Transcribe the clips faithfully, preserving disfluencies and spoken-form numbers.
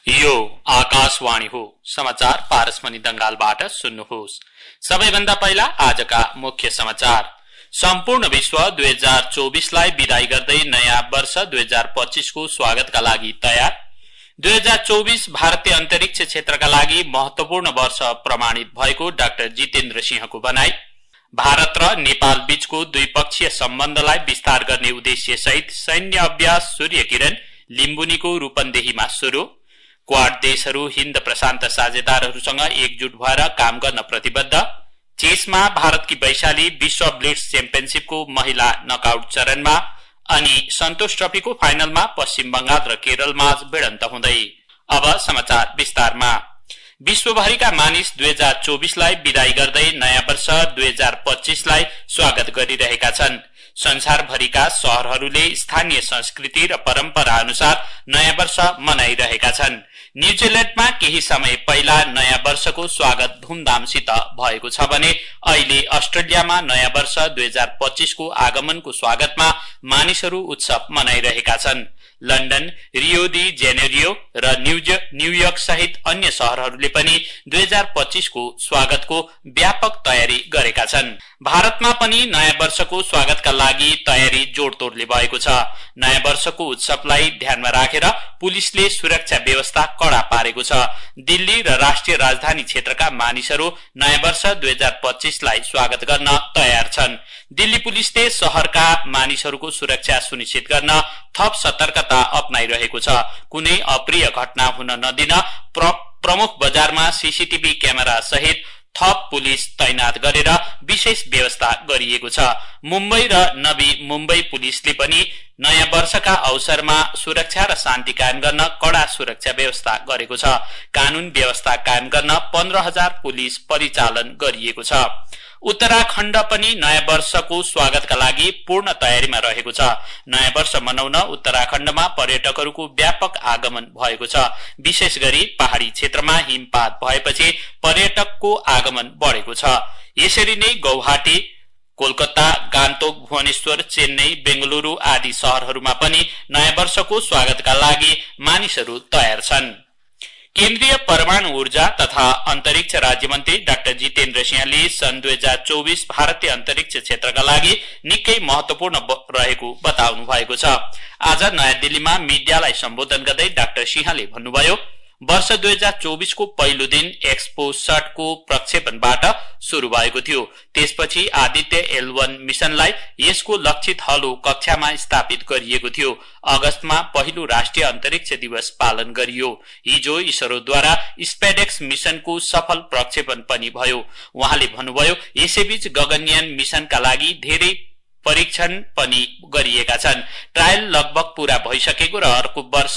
यो आकाशवाणी हो। समाचार पारसमणि दंगालबाट सुन्नुहोस्। सबैभन्दा पहिला आजका मुख्य समाचार। सम्पूर्ण विश्व दुई हजार चौबीसलाई विदाई गर्दै नयाँ वर्ष दुई हजार पच्चीसको स्वागतका लागि तयार। दुई हजार चौबीस भारतीय अन्तरिक्ष क्षेत्रका लागि महत्वपूर्ण वर्ष प्रमाणित भएको डाक्टर जितेन्द्र सिंहको भनाई। भारत र नेपाल बीचको द्विपक्षीय सम्बन्धलाई विस्तार गर्ने उद्देश्य सहित सैन्य अभ्यास सूर्यकिरण लिम्बुनीको रूपन्देहीमा सुरु। क्वाड देशहरू हिन्द प्रशान्त साझेदारहरूसँग एकजुट भएर काम गर्न प्रतिबद्ध। चेसमा भारतकी वैशाली विश्व ब्लिट्स च्याम्पियनशिपको महिला नकआउट चरणमा अनि सन्तोष ट्रफीको फाइनलमा पश्चिम बंगाल र केरलमाझ भिडन्त हुँदै। अब समाचार विस्तारमा। विश्वभरिका मानिस दुई हजार चौबीसलाई विदाई गर्दै नयाँ वर्ष दुई हजार पच्चीसलाई स्वागत गरिरहेका छन्। संसारभरिका शहरहरूले स्थानीय संस्कृति र परम्परा अनुसार नयाँ वर्ष मनाइरहेका छन्। न्यूजील्याण्डमा केही समय पहिला नयाँ वर्षको स्वागत धुमधामसित भएको छ भने अहिले अस्ट्रेलियामा नयाँ वर्ष दुई हजार पच्चीसको आगमनको स्वागतमा मानिसहरू उत्सव मनाइरहेका छन्। लन्डन, रियो डी जेनेरियो र न्यूयोर्क सहित अन्य शहरहरूले पनि दुई हजार पच्चीसको स्वागतको व्यापक तयारी गरेका छन्। भारतमा पनि नयाँ वर्षको स्वागतका लागि तयारी जोडतोडले भएको छ। नयाँ वर्षको उत्सवलाई ध्यानमा राखेर पुलिसले सुरक्षा व्यवस्था कडा पारेको छ। दिल्ली र राष्ट्रिय राजधानी क्षेत्रका मानिसहरू नयाँ वर्ष दुई हजार पच्चीसलाई स्वागत गर्न तयार छन्। दिल्ली पुलिसले शहरका मानिसहरूको सुरक्षा सुनिश्चित गर्न थप सतर्कता अपनाइरहेको छ। कुनै अप्रिय घटना हुन नदिन प्र, प्रमुख बजारमा सीसीटीभी क्यामेरा सहित थप पुलिस तैनात गरेर विशेष व्यवस्था गरिएको छ। मुम्बई र नवी मुम्बई पुलिसले पनि नयाँ वर्षका अवसरमा सुरक्षा र शान्ति कायम गर्न कडा सुरक्षा व्यवस्था गरेको छ। कानून व्यवस्था कायम गर्न पन्ध्र हजार पुलिस परिचालन गरिएको छ। उत्तराखण्ड पनि नयाँ वर्षको स्वागतका लागि पूर्ण तयारीमा रहेको छ। नयाँ वर्ष मनाउन उत्तराखण्डमा पर्यटकहरूको व्यापक आगमन भएको छ। विशेष गरी पहाड़ी क्षेत्रमा हिमपात भएपछि पर्यटकको आगमन बढेको छ। यसरी नै गुवाहाटी, कोलकाता, गान्तोक, भुवनेश्वर, चेन्नई, बेंगलुरू आदि शहरहरूमा पनि नयाँ वर्षको स्वागतका लागि मानिसहरू तयार छन्। केन्द्रीय परमाणु ऊर्जा तथा अन्तरिक्ष राज्यमन्त्री डाक्टर जितेन्द्र सिंहले सन् दुई हजार चौबीस भारतीय अन्तरिक्ष क्षेत्रका लागि निकै महत्वपूर्ण रहेको बताउनु भएको छ। आज नयाँ दिल्लीमा मिडियालाई सम्बोधन गर्दै डाक्टर सिंहले भन्नुभयो, वर्ष दुई हजार चौबीसको पहिलो दिन एक्सपो सटको प्रक्षेपणबाट शुरू भएको थियो। त्यसपछि आदित्य एल वन मिशनलाई यसको लक्षित हलो कक्षामा स्थापित गरिएको थियो। अगस्तमा पहिलो राष्ट्रिय अन्तरिक्ष दिवस पालन गरियो। हिजो इसरोद्वारा स्पेडेक्स मिशनको सफल प्रक्षेपण पनि भयो। उहाँले भन्नुभयो, यसैबीच गगनयान मिशनका लागि धेरै परीक्षण पनि गरिएका छन्। ट्रायल लगभग पूरा भइसकेको र अर्को वर्ष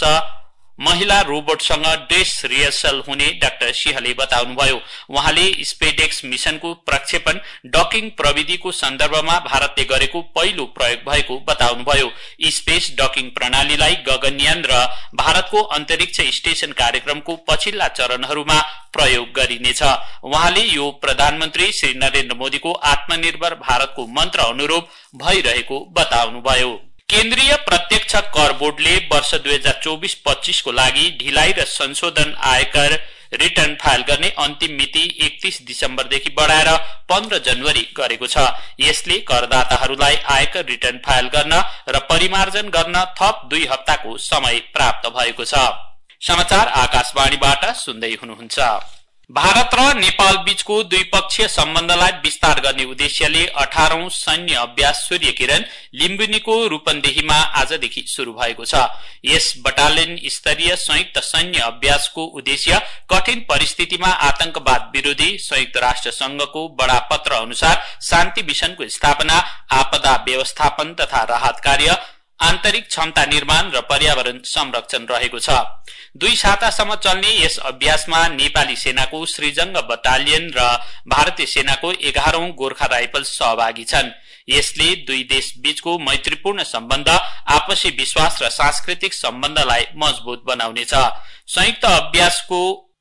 महिला रोबोटसँग ड्रेस रिहर्सल हुने डाक्टर सिंहले बताउनुभयो। उहाँले स्पेडेक्स मिशनको प्रक्षेपण डकिङ प्रविधिको सन्दर्भमा भारतले गरेको पहिलो प्रयोग भएको बताउनुभयो। स्पेस डकिङ प्रणालीलाई गगनयान र भारतको अन्तरिक्ष स्टेशन कार्यक्रमको पछिल्ला चरणहरूमा प्रयोग गरिनेछ। उहाँले यो प्रधानमन्त्री श्री नरेन्द्र मोदीको आत्मनिर्भर भारतको मन्त्र अनुरूप भइरहेको बताउनुभयो। केन्द्रीय प्रत्यक्ष कर बोर्डले वर्ष दुई हजार चौबीस पच्चीसको लागि ढिलाइ र संशोधन आयकर रिटर्न फाइल गर्ने अन्तिम मिति एकतीस दिसम्बरदेखि बढाएर पन्ध्र जनवरी गरेको छ। यसले करदाताहरूलाई आयकर रिटर्न फाइल गर्न र परिमार्जन गर्न थप दुई हप्ताको समय प्राप्त भएको छ। समाचार आकाशवाणीबाट सुन्दै हुनुहुन्छ। भारत र नेपाल बीचको द्विपक्षीय सम्बन्धलाई विस्तार गर्ने उद्देश्यले अठारौं सैन्य अभ्यास सूर्यकिरण लिम्बुनीको रूपन्देहीमा आजदेखि शुरू भएको छ। यस बटालियन स्तरीय संयुक्त सैन्य अभ्यासको उद्देश्य कठिन परिस्थितिमा आतंकवाद विरोधी संयुक्त राष्ट्र संघको बडापत्र अनुसार शान्ति मिशनको स्थापना, आपदा व्यवस्थापन तथा राहत कार्य, आन्तरिक क्षमता निर्माण र पर्यावरण संरक्षण रहेको छ। दुई सातासम्म चल्ने यस अभ्यासमा नेपाली सेनाको श्रीजंग बटालियन र भारतीय सेनाको एघारौं गोर्खा राइफल्स सहभागी छन्। यसले दुई देश बीचको मैत्रीपूर्ण सम्बन्ध, आपसी विश्वास र सांस्कृतिक सम्बन्धलाई मजबुत बनाउनेछ। संयुक्त अभ्यासको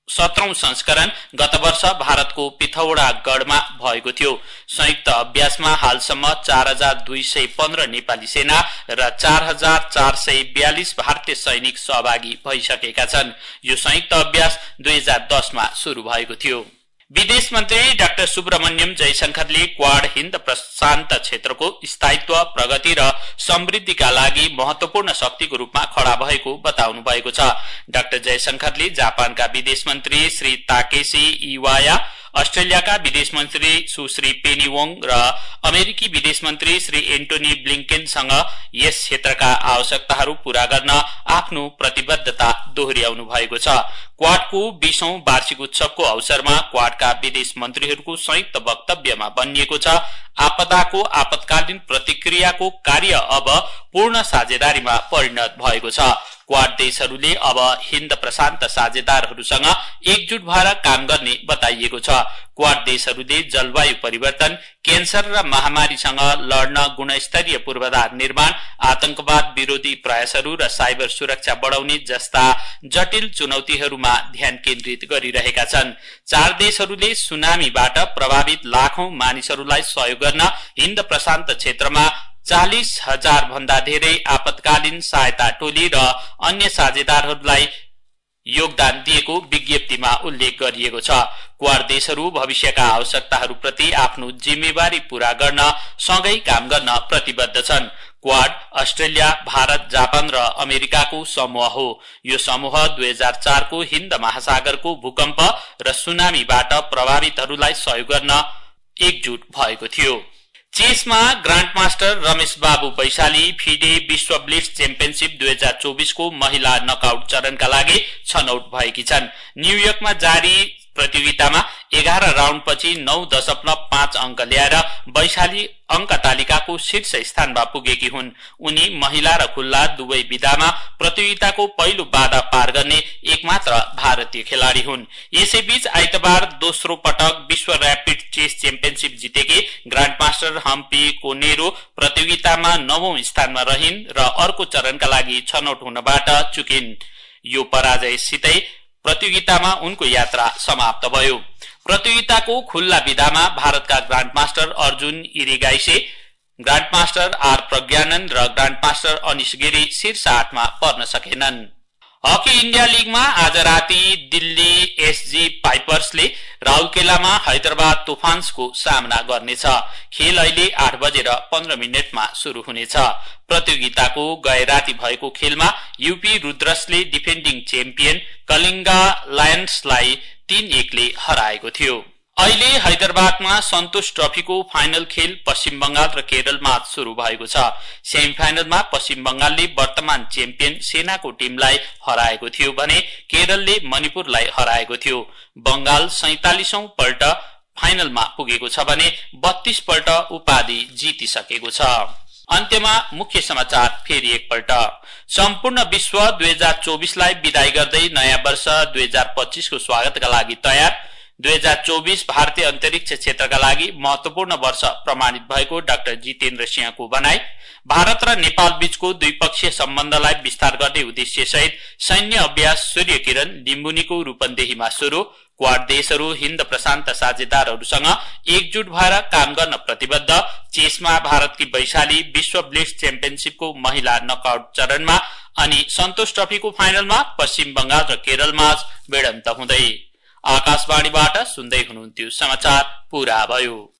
सत्रौं संस्करण गत वर्ष भारतको पिथौरागढमा भएको थियो। संयुक्त अभ्यासमा हालसम्म चार हजार दुई सय पन्ध्र नेपाली सेना र चार हजार चार सय बयालीस भारतीय सैनिक सहभागी भइसकेका छन्। यो संयुक्त अभ्यास दुई हजार दस मा शुरू भएको थियो। विदेश मन्त्री डाक्टर सुब्रमण्यम जयशंकरले क्वाड हिन्द प्रशान्त क्षेत्रको स्थायित्व, प्रगति र समृद्धिका लागि महत्वपूर्ण शक्तिको रूपमा खडा भएको बताउनु भएको छ। डाक्टर जयशंकरले जापानका विदेश मन्त्री श्री ताकेसी इवाया, अस्ट्रेलियाका विदेश मन्त्री सुश्री पेनी वोङ र अमेरिकी विदेश मन्त्री श्री एन्टोनी ब्लिंकेनसँग यस क्षेत्रका आवश्यकताहरू पूरा गर्न आफ्नो प्रतिबद्धता दोहोर्याउनु भएको छ। क्वाडको बीसौं वार्षिक उत्सवको अवसरमा क्वाडका विदेश मन्त्रीहरूको संयुक्त वक्तव्यमा भनिएको छ, आपदाको आपतकालीन प्रतिक्रियाको कार्य अब पूर्ण साझेदारीमा परिणत भएको छ। क्वाड देशहरूले अब हिन्द प्रशान्त साझेदारहरूसँग एकजुट भएर काम गर्ने बताइएको छ। क्वाड देशहरूले जलवायु परिवर्तन, क्यान्सर र महामारीसँग लड्न गुणस्तरीय पूर्वाधार निर्माण, आतंकवाद विरोधी प्रयासहरू र साइबर सुरक्षा बढाउने जस्ता जटिल चुनौतीहरूमा ध्यान केन्द्रित गरिरहेका छन्। चार देशहरूले सुनामीबाट प्रभावित लाखौं मानिसहरूलाई सहयोग गर्न हिन्द प्रशान्त क्षेत्रमा चालीस हजार भन्दा धेरै आपतकालीन सहायता टोली र अन्य साझेदारहरूलाई योगदान दिएको विज्ञप्तिमा उल्लेख गरिएको छ। क्वाड देशहरू भविष्यका आवश्यकताहरूप्रति आफ्नो जिम्मेवारी पूरा गर्न सँगै काम गर्न प्रतिबद्ध छन्। क्वाड अस्ट्रेलिया, भारत, जापान र अमेरिकाको समूह हो। यो समूह दुई हजार चार को हिन्द महासागरको भूकम्प र सुनामीबाट प्रभावितहरूलाई सहयोग गर्न एकजुट भएको थियो। चेसमा ग्रान्डमास्टर रमेश बाबु वैशाली फिडे विश्व ब्लिट्ज च्याम्पियनशिप दुई हजार चौबीस को महिला नकआउट चरणका लागि छनौट भएकी छन्। न्यूयोर्कमा जारी प्रतियोगितामा एघार राउण्डपछि नौ दशमलव पाँच अंक ल्याएर वैशाली अंक तालिकाको शीर्ष स्थानमा पुगेकी हुन्। उनी महिला र खुल्ला दुवै विधामा प्रतियोगिताको पहिलो बाधा पार गर्ने एकमात्र भारतीय खेलाडी हुन्। यसैबीच आइतबार दोस्रो पटक विश्व र्यापिड चेस च्याम्पियनशिप जितेकी ग्रान्डमास्टर हम्पी कोनेरो प्रतियोगितामा नवौं स्थानमा रहिन् र अर्को चरणका लागि छनौट हुनबाट चुकिन्। यो पराजयसितै प्रतियोगितामा उनको यात्रा समाप्त भयो। प्रतियोगिताको खुल्ला विधामा भारतका ग्रान्डमास्टर अर्जुन इरिगाइसे, ग्रान्डमास्टर आर प्रज्ञानन र ग्रान्डमास्टर अनिश गिरी शीर्ष आठमा पर्न सकेनन्। हकी इण्डिया लीगमा आज राति दिल्ली एसजी पाइपर्सले राउरकेलामा हैदराबाद तुफान्सको सामना गर्नेछ। खेल अहिले आठ बजेर पन्ध्र मिनटमा शुरू हुनेछ। प्रतियोगिताको गए राति भएको खेलमा यूपी रुद्रसले डिफेन्डिङ च्याम्पियन कलिङ्गा लायन्सलाई तीन एक ले हराएको थियो। अहिले हैदराबादमा सन्तोष ट्रफीको फाइनल खेल पश्चिम बंगाल र केरलमा शुरू भएको छ। सेमिफाइनलमा पश्चिम बंगालले वर्तमान च्याम्पियन सेनाको टिमलाई हराएको थियो भने केरलले मणिपुरलाई हराएको थियो। बंगाल सैंतालीसौं पल्ट फाइनलमा पुगेको छ भने बत्तीस पल्ट उपाधि जितिसकेको छ। अन्त्यमा मुख्य समाचार फेरि एकपल्ट। सम्पूर्ण विश्व दुई हजार चौबीस लाई विदाई गर्दै नयाँ वर्ष दुई हजार पच्चीस को स्वागतका लागि तयार। दुई हजार चौबीस भारतीय अन्तरिक्ष क्षेत्रका लागि महत्वपूर्ण वर्ष प्रमाणित भएको डाक्टर जितेन्द्र सिंहको भनाई। भारत र नेपाल बीचको द्विपक्षीय सम्बन्धलाई विस्तार गर्ने उद्देश्यसहित सैन्य अभ्यास सूर्य किरण लिम्बुनीको रूपन्देहीमा शुरू। क्वाड देशहरू हिन्द प्रशान्त साझेदारहरूसँग एकजुट भएर काम गर्न प्रतिबद्ध। चेसमा भारतकी वैशाली विश्व ब्लिट्ज च्याम्पियनशिपको महिला नकआउट चरणमा अनि सन्तोष ट्रफीको फाइनलमा पश्चिम बंगाल र केरलमा भिडन्त हुँदै। आकाशवाणीबाट सुन्दै हुनुहुन्थ्यो समाचार पूरा भयो।